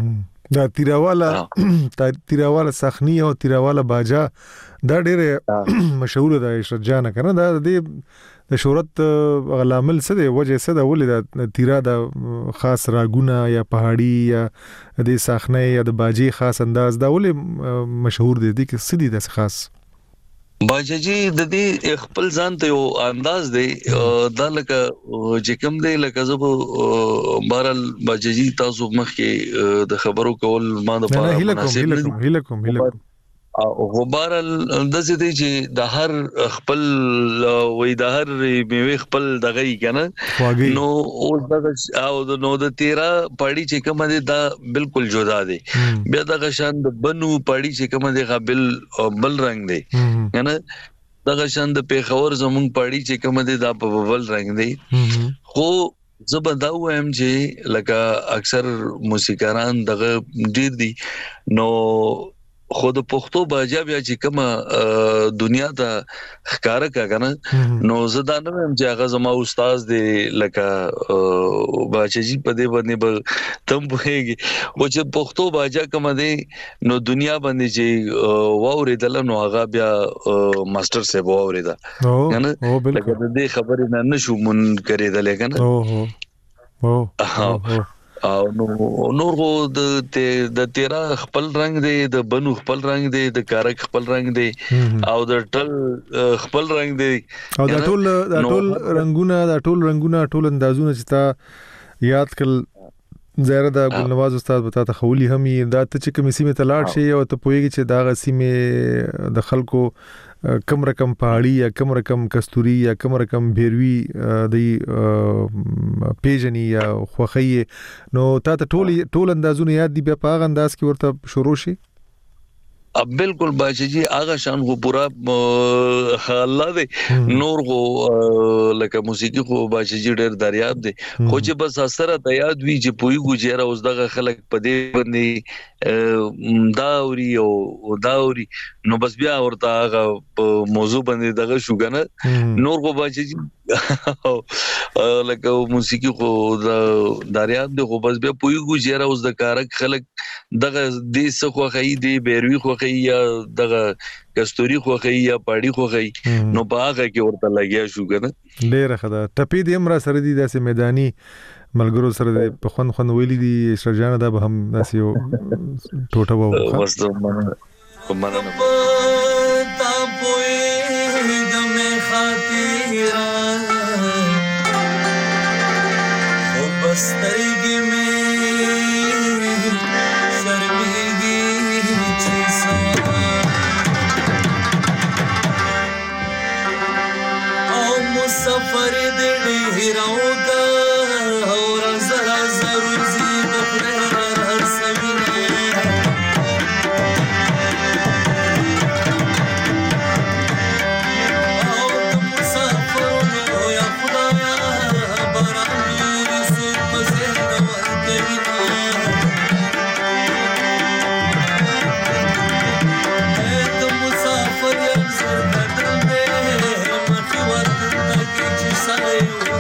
دا تیراواله تیراواله سخنی او تیراواله باجا دا ډېر مشهور ده عشرت جان کنه دا د د شهرت غلامل څه دی وجه څه ده ولې د تیرا د خاص راګونه یا پهاړي یا د سخنی یا د باجی خاص انداز دا ولې مشهور دي د څه دي د خاص باجی د دې خپل ځان ته یو انداز دی دا لکه چې کوم دی لکه زب بهرال باجی تاسو مخ کې د خبرو کول ما د پاره مناسب نه هله کوم هله کوم او بهرال د دې دی چې د هر خپل وې د هر میوه خپل دغه کنه نو او د او د نو د تیرا پړی چې کوم دی دا بالکل جدا دی بیا د غشان د بنو پړی چې کوم دی قابل بل رنگ دی کنه د غشان د پیښور زمون پړی چې کوم دی دا په بل رنگ دی خو زبدا وایم چې لکه اکثر موسیقاران دغه ډیر دي نو خود پښتو باجا بیا چې کومه دنیا ته ښکارا کنه نو زدا نه هم چې هغه زما استاد دی لکه باجی په دې باندې به تم وهږي او چې پښتو باجا کوم دی نو دنیا باندې چې واورېدل نو هغه بیا ماستر سیب واورېدا کنه لکه دې خبرې نه نشو مون کړېدل کنه او او او نو نورغو د د تیرا خپل رنگ دی د بنو خپل رنگ دی د کارک خپل رنگ دی او د ټل خپل رنگ دی او د ټول د ټول رنگونه د ټول رنگونه ټول اندازونه چې تا یاد کړ زیره د ګلنواز استاد بتا ته خولي هم دا ته چې کوم سیمه تلاړ شي او ته پويږي چې دا غسیمه د خلکو کم رقم پهاړي یا کم رقم کستوري یا کم رقم بیروي د پیجنی یا خوخی نو تا ته ټول ټول اندازونه یاد دي بیا په هغه انداز کې ورته شروع شي اب بالکل باجی جی آغا شان خو پورا الله دې نور خو لکه موسیقي خو باجی جی ډېر دریاب دی خو چې بس اثر ته یاد وی چې پوي ګجره اوس دغه خلک په دې باندې داوري او داوري نو بس بیا ورته هغه موضوع باندې دغه شوګنه نور خو باجی جی لکه موسیقي خو د دریاب دی خو بس بیا پوي ګجره اوس د کارک خلک دغه دې څه خو خې دی بیروي خو یا دغه کستوري خوخی یا پاړی خوخی نو باغه کې ورته لګیا شو کنه ډېر خدا ټپی دې امر سره دي داسې میداني ملګرو سره په خون خون ویلي دي شرجانه دا به هم داسې یو ټوټه وو وستو مننه تا پوي د مې خاطره او بسترګې مې سفر دې هیراو کا اور زرا ضرور زی بخره هر سوینه او مسافر یا خدایا باران رسول پسند ورکوینه اے مسافر یا زر بدل دې مخور سره یو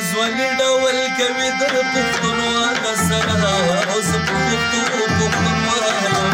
ځوان ډول کوي در پښتونوال سره اوس پښتو پښتونوال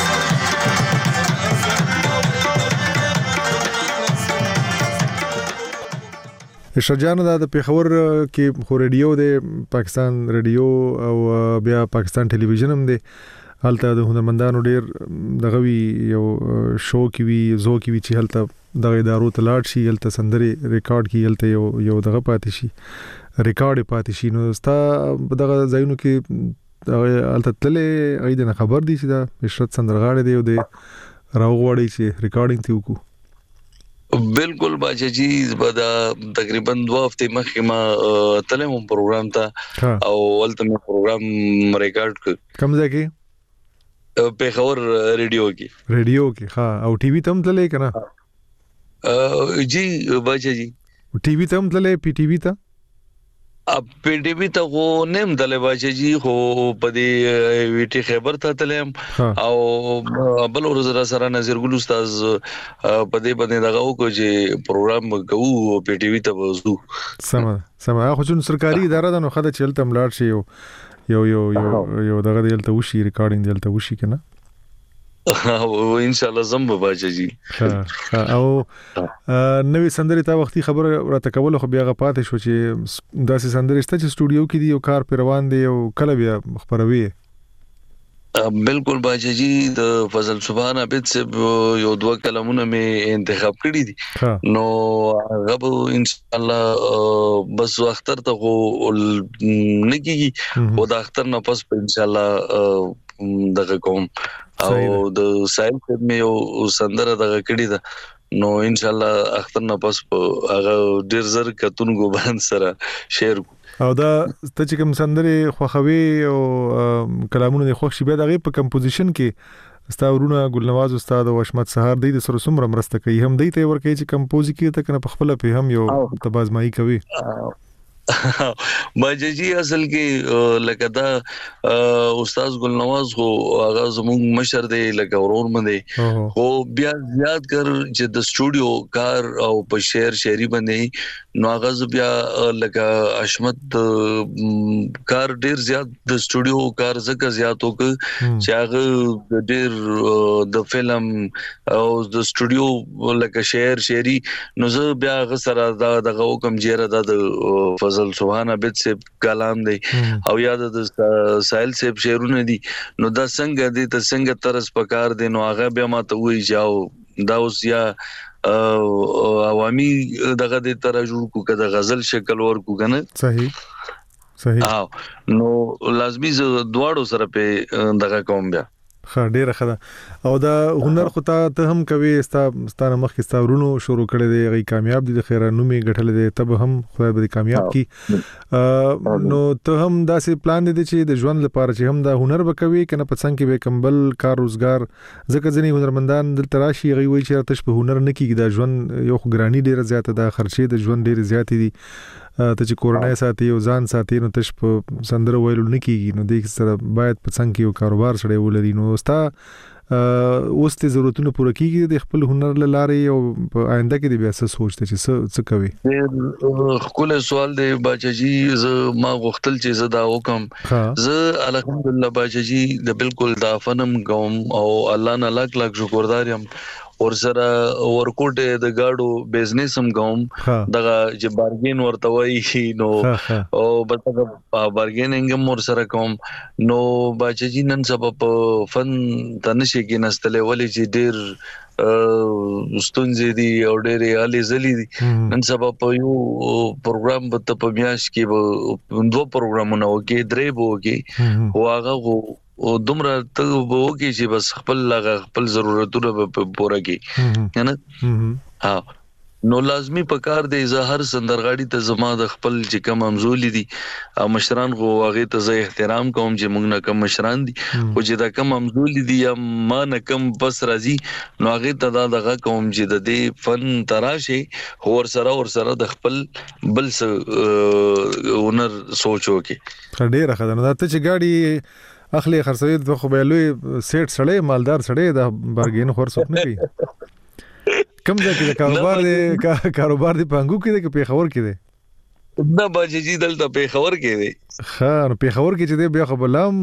شجان دا د پیښور کې خو ریډیو د پاکستان ریډیو او بیا پاکستان ټلویزیون هم دی هلته د هنرمندانو ډیر دغه وی یو شو کې وی زو کې وی چې هلته د ادارو ته لاړ شي هلته سندري ریکارډ کې هلته یو یو دغه پاتې شي ریکارډ پاتې شي نو ستا دغه ځایونو کې هلته تللې اې د خبر دي چې دا عشرت سندرغاړي دی او د راوغوړي چې ریکارډینګ تی وکړو بالکل باچا جی بدا تقریبا دو هفته مخکې ما تلم پروګرام ته او ولته مې پروګرام ریکارډ کړ کوم ځای کې پیښور ریډیو کې ریډیو کې ها او ټي وي تم تللې کنه جی باچا جی ټي وي تم تللې پی ټي وي ته اب پی ټي وي ته خو نیم دلې باچا جی خو په دې وی ټي خیبر ته تلم او بل ورځ سره نظر ګل استاد په دې باندې دغه وکړو چې پروګرام کوو پی ټي وي ته وځو سم سم هغه چې سرکاري اداره ده نو خدای چې تل ملاړ شي یو یو یو یو دغه دلته وشي ریکارډینګ دلته وشي کنه او ان شاء الله زم باچا جی او نوې سندري تا وختي خبره راته کول خو بیا غپاتې شو چې داسې سندري ست چې سټوډیو کې دی یو کار پر روان دی او کله بیا خبروي بالکل باچا جی د فضل سبحان عبد سے یو دوه کلمونه می انتخاب کړی دي نو غو ان شاء الله بس اختر ته خو نګي او د اختر نه پس ان شاء الله دغه کوم او د سایل په مې او سندره دغه کړی ده نو ان شاء الله اختر نه پس هغه ډیر زر کتون کو باندې سره شیر او دا ته چې کوم سندره خوخوي او کلامونه خوښ شي به دغه په کمپوزیشن کې استاورونه ګلنواز استاد او اشمت سهار د سره سمره مرسته کوي هم دی ته ورکه چې کمپوز کوي ته کنه په خپل په هم یو تبازمایي کوي باجی جی اصل کې لکه دا استاد ګلنواز خو هغه زموږ مشر دی لکه ورور مده خو بیا زیات کر چې د سټوډیو کار او په شعر شاعري باندې نو هغه بیا لکه اشمت کار ډیر زیات د سټوډیو کار زکه زیات وک چې هغه ډیر د فلم او د سټوډیو لکه شعر شاعري نو زه بیا هغه سره دا دغه کوم جره د فضل سبحان عبد سے کلام دی او یاد د سائل سے شعرونه دي نو دا څنګه دي ته څنګه طرز پکار دي نو هغه بیا ما ته وی جاو دا اوس یا عوامي دغه د ترجمه کو کده غزل شکل ور کو کنه صحیح صحیح نو لازمي ز دواړو سره په دغه کوم بیا خا ډیره خده او دا هنر خو ته هم کوي ستا ستانه مخ کې ستا ورونو شروع کړي دي غي کامیاب دي خیره نومي غټل دي تب هم خدای به کامیاب کی نو ته هم داسې پلان دي چې د ژوند لپاره چې هم دا هنر وکوي کنه په څنګه کې به کمبل کار روزګار ځکه ځنی هنرمندان دلته راشي غي وای چې تاسو په هنر نه کیږي دا ژوند یو ګرانی ډیره زیاته ده خرچې د ژوند ډیره زیاتې دي ته چې کورنۍ ساتي او ځان ساتي نو تاسو په سندره ویلو نه کیږي نو د سره باید په څنګه یو کاروبار سره ولري نو ستا اوس ته ضرورتونه پوره کیږي د خپل هنر لاره او په آینده کې د بیا څه سوچته چې څه کوي خپل سوال دی باچا جی زه ما غوښتل چې زه دا وکم زه الحمدلله باچا جی د بالکل دا فنم کوم او الله نه لاک لاک شکردار یم اور سره ورکوټه د گاډو بزنس هم کوم دغه چې بارګین ورته وایي نو او بلته بارګیننګ هم ور سره کوم نو باچا جی نن سبب فن تنشي کې نستلې ولې چې ډیر ستونزې دي او ډېرې علي زلي دي نن سبب یو پروګرام به ته په میاش کې دوه پروګرامونه وکي درې به وکي واغه او دومره ته وګورئ چې بس خپل لغه خپل ضرورتونه په پوره کې نه ها نو لازمی پکار دی زهر سندرغاړي ته زما د خپل چې کم امزولي دي او مشران غو واغې ته زه احترام کوم چې موږ نه کم مشران دي او چې دا کم امزولي دي یا ما نه کم بس راځي نو هغه ته دا دغه کوم چې د دې فن تراشه اور سره اور سره د خپل بل څه هنر سوچو کې ډېر ښه دا ته چې ګاډي اخلي خرڅوي د خو به لوی سیټ سړی مالدار سړی د بارګین خور څوک نه کوي کم ځکه د کاروبار دی کاروبار دی پنګو کې دی په خبر کې دی دا باجی جی دلته په خبر کې دی. ها نو په خبر کې چې دی بیا خو بلام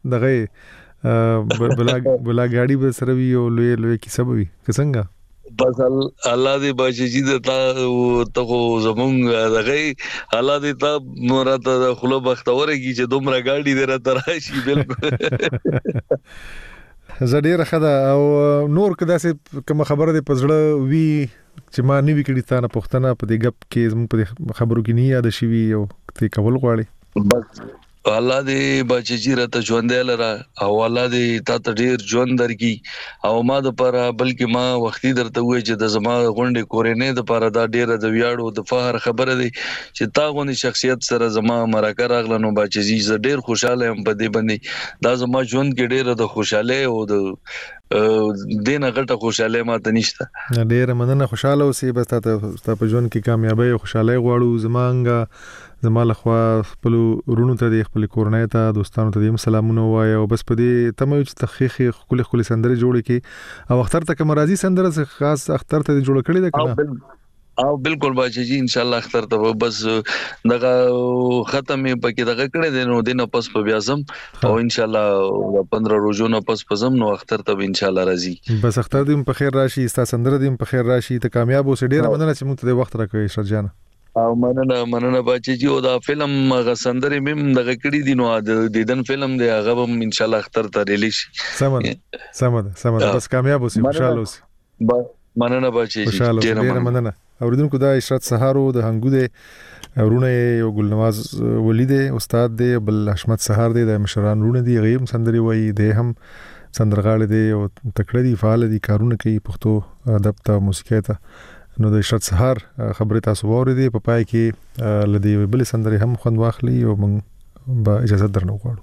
دغه بلا بلا غاډي به سره وی او لوی لوی کی سبب وی څنګه بس الله دې باجی جی د تا ته زمونږ دغه الله دې تا مرته خلو بختوره کی چې دومره غاډي دې را تراشي بالکل زړه خدا او نور کدا سي کوم خبره دې پزړه وی چې ما نیوي کړی تا نه پښتنه په دې غب کې زموږ په خبرو کې نه یاد شي او ته کول غواړي بس الله دې بچی جی راته ژوند لره او الله دې تا ته ډیر ژوند درکې او ما د پر بلکې ما وختي درته وې چې د زما غونډې کورینې د پر دا ډیره د ویاړو د فخر خبره دی چې تا غونډي شخصیت سره زما مرکه راغله نو بچی جی ز ډیر خوشاله هم په دې باندې دا زما ژوند کې ډیره د خوشاله او د دینه غټه خوشاله ماته نشته. ډیره مننه خوشاله اوسې بس ته په ژوند کې کامیابی او خوشاله غواړو زمانګه زماله خو خپل ورونو ته د خپل کورنۍ ته دوستانو ته د سلامونه وایي او بس په دې تمه چې تخخیخ خپل خپل سندره جوړ کړي او اختر ته کوم راځي سندره خاص اختر ته جوړ کړي ده کنه او بالکل باجی جی ان شاء الله اختر ته بس دغه ختم پکې دغه کړي دي نو دینه پس په بیازم او ان شاء الله پندرہ ورځې نو پس پزم نو اختر ته ان شاء الله راځي بس اختر دې په خیر راشي ستا سندره دې په خیر راشي ته کامیاب اوسې ډیره مننه چې موږ ته وخت راکړې شرجان او مننه مننه باچی جی او دا فلم غسندرې مم دغه کړي دي نو د دیدن فلم دی هغه هم ان شاء الله اختر ته ریلیز شي. سمه سمه سمه بس کامیاب اوسې خوشاله اوسې مننه باچی جی ډیره مننه. اوریدونکو دا اشرت سهارو د هنګو دی ورونه یو ګلنواز ولی دی استاد دی بل حشمت سهار دی د مشران ورونه دی غیم سندري وای دی هم سندرغاړي دی او تکړه دی فعال دی کارونه کوي پښتو ادب ته موسیقي ته نو د اشرت سهار خبره تاسو ووري په پای کې لدی بل سندري هم خوند واخلي او موږ به اجازه درنو غواړو.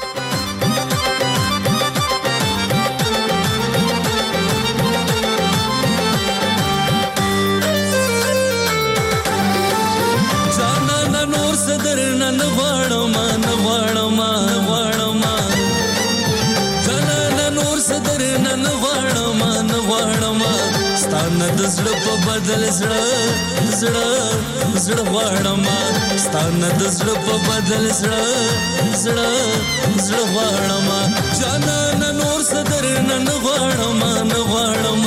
زړه په بدل زړه زړه زړه غواړم ستانه د زړه په بدل زړه زړه زړه غواړم جانا نور صدر نن غواړم نه غواړم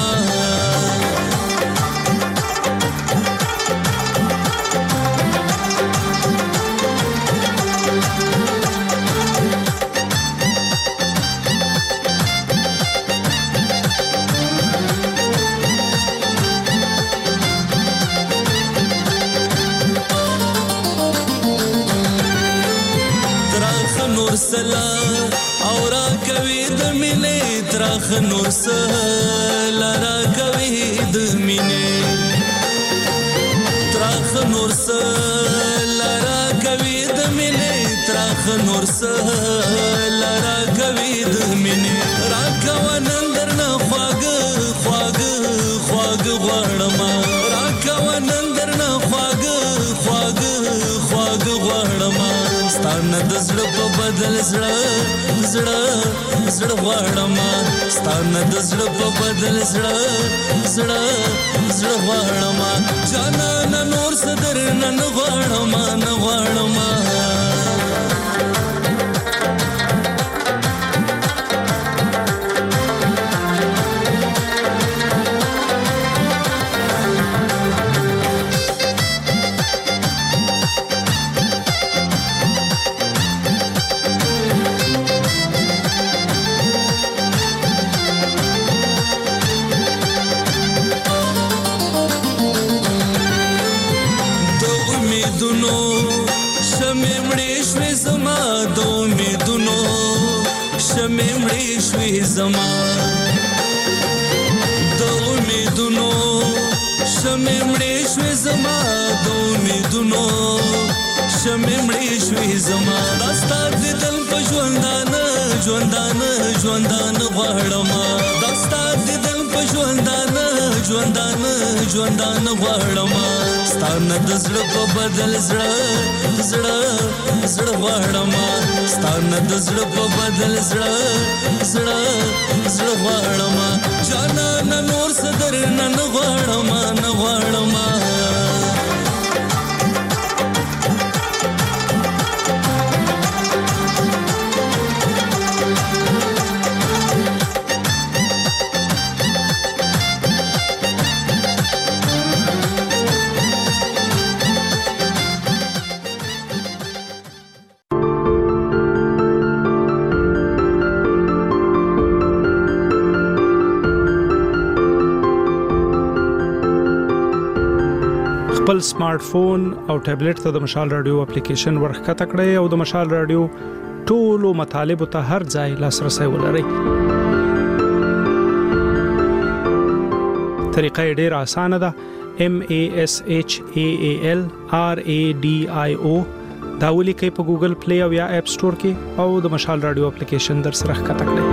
سلا او را کوي د مینې ترخ نور سلا را کوي د مینې ترخ نور سلا را کوي د مینې ترخ نور سلا را کوي د مینې را کوي درنه خواږه خواږه خواږه غواړم را کوي درنه خواږه خواږه خواږه غواړم ستانه د زړه په بدل زړه زړه زړه غواړم ستانه د زړه په بدل زړه زړه زړه غواړم جانا نور صدر نن غواړم نه غواړم زما د امیدونو شمې مړې شوې زما د امیدونو شمې مړې شوې زما داستا د دل په ژوندانه ژوندانه ژوندانه غواړم داستا د دل په ژوندانه ژوندانه ژوندانه غواړم ستانه د زړه په بدل زړه زړه زړه غواړم ستانه د زړه په بدل زړه زړه زړه غواړم جانا نور صدر نن غواړم نه غواړم خپل سمارټ فون او ټابلیټ ته د مشال رادیو اپلیکیشن ورخکته کړئ او د مشال رادیو ټولو مطالبه ته هر ځای لاسرسي ولرئ. طریقه ډیره اسانه ده. M A S H A A L R A D I O دا ولیکئ په ګوګل پلی او یا اپ سٹور کې او د مشال رادیو اپلیکیشن در سره ښکته کړئ.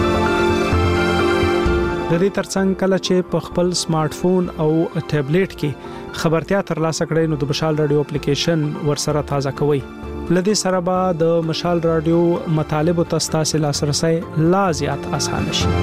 د دې ترڅنګ کله چې په خپل سمارټ فون او ټابلیټ کې خبرتیا ترلاسه کړئ نو د مشال رادیو اپلیکیشن ورسره تازه کوئ. لدې سره به د مشال رادیو مطالب ته ستاسو لاسرسي لا زیات اسانه شي.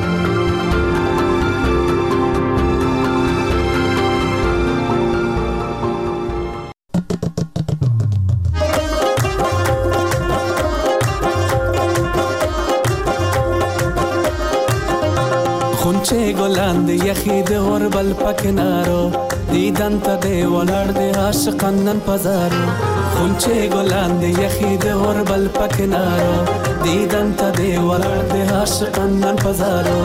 خونچه ګلان د یخي د اوربل پکنارو دیدن ته دی ولړ د عاشقان نن پزارو. خونچه ګلان د یخي د اوربل پکنارو دیدن ته دی ولړ د عاشقان نن پزارو.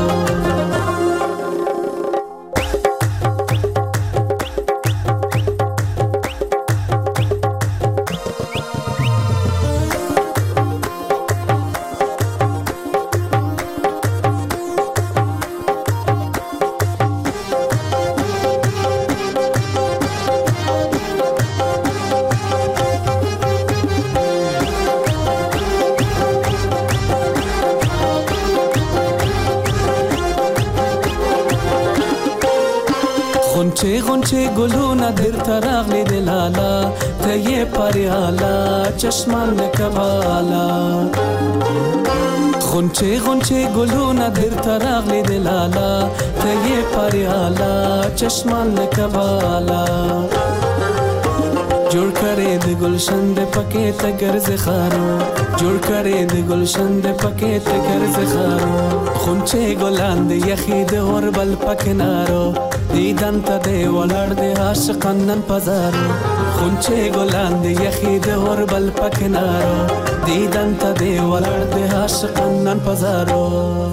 غونچه غونچه ګلونه درته راغلي د لالا ته یې پریالا چشمان د کبالا. غونچه غونچه ګلونه درته راغلي د لالا ته یې پریالا چشمان د کبالا. جوړ کړې د گلشن د پکې ته ګرځ خارو جوړ کړې د گلشن د پکې ته ګرځ خارو. غونچه ګلان د یخي د اوربل پکنارو دیدن ته دی ولړ د عاشقان نن پزارو. خونچه ګلان د یخي د اوربل پکنارو دیدن ته دی ولړ د عاشقان نن پزارو.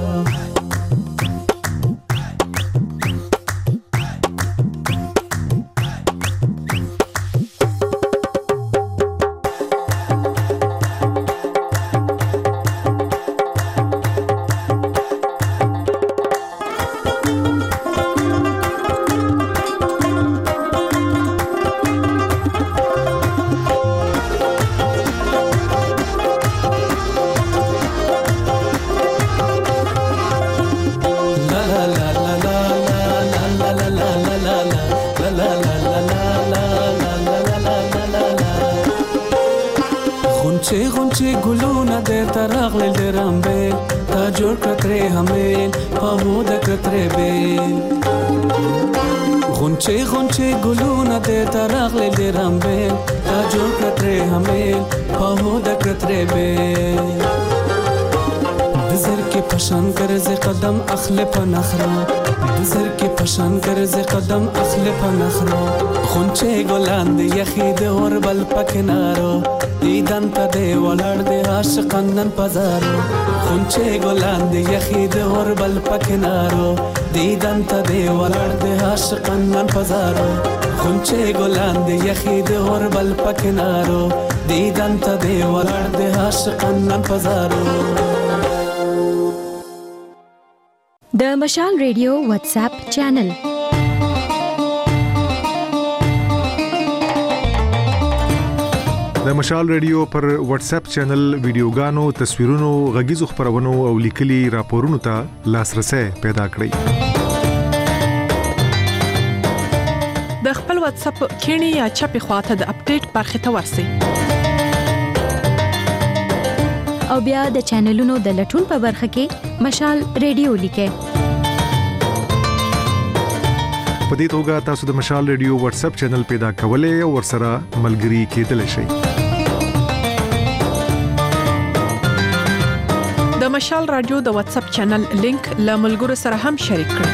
غونچه غونچه ګلونه درته راغلي د رامبیل تا جوړ کترې همیل پامو د کترې بیل. غونچه غونچه ګلونه درته راغلي د رامبیل تا جوړ کترې همیل پامو د کترې بیل. د زر کې پشان کرز قدم اخله په نخرا د زر کې پشان کرز قدم اخله په نخرا. غونچه ګلان د یخي د اوربل پکنارو دیدن ته دی ولړ د عاشقان نن پزارو. غونچه ګلان د یخي د اوربل پکنارو دیدن ته دی ولړ د عاشقان نن پزارو. غونچه ګلان د یخي د اوربل پکنارو دیدن ته دی ولړ د عاشقان نن پزارو. د مشال ریډیو واتس اپ چینل د مشال ریډیو پر واتس اپ چینل ویډیوګانو، تصویرونو، غږیزو خبرونو او لیکلي راپورونو ته لاسرسي پیدا کړئ. د خپل واتس اپ کینی یا چپی خواته د اپډیټ برخه ته ورسئ او بیا د چینلونو د لټون په برخه کې مشال ریډیو لیکئ. په دې توګه تاسو د مشال ریډیو واتس اپ چینل پیدا کولای او ورسره ملګري کېدلی شئ. د مشال رادیو د واتس اپ چینل لینک له ملګرو سره هم شریک کړئ.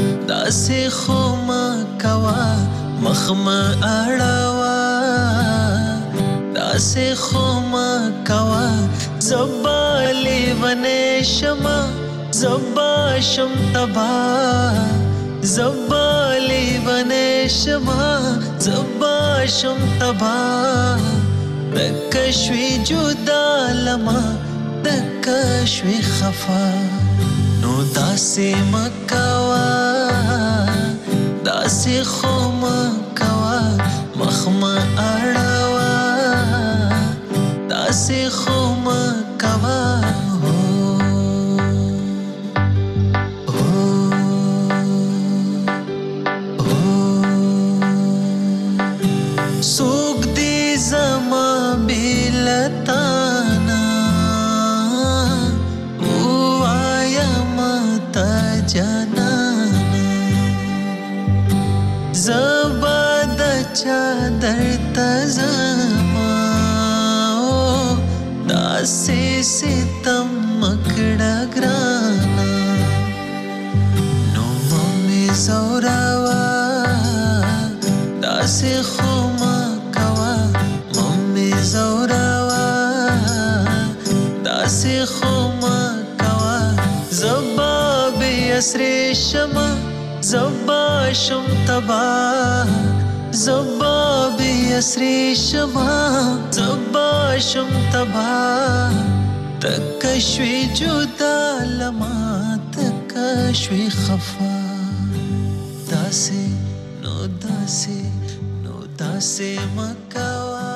مخم اړوا داسې خو ما کوه زبا لیونې شمه زبا شم تبا زبا لیونې شمه زبا شم تبا دکه شوي جدا لما دکه شوي خفا نو داسې مکوه داسې خو مکوه مخ ما اړوه داسې خو مکوه سوک دی زما بیلتانا وایا متا جانانا زبا د چادر تزما داسې ستم مکړه ګرانا نو مې زوراوا داسې خو ما کوه مې زوراوا داسې خو ما کوه زبا بې اسرې شمه زبا شم تبا زبا بې اسرې شمه زبا شم تبا تکه شوي جدا لما تکه شوي خفا داسې نو داسې نو داسې مکوه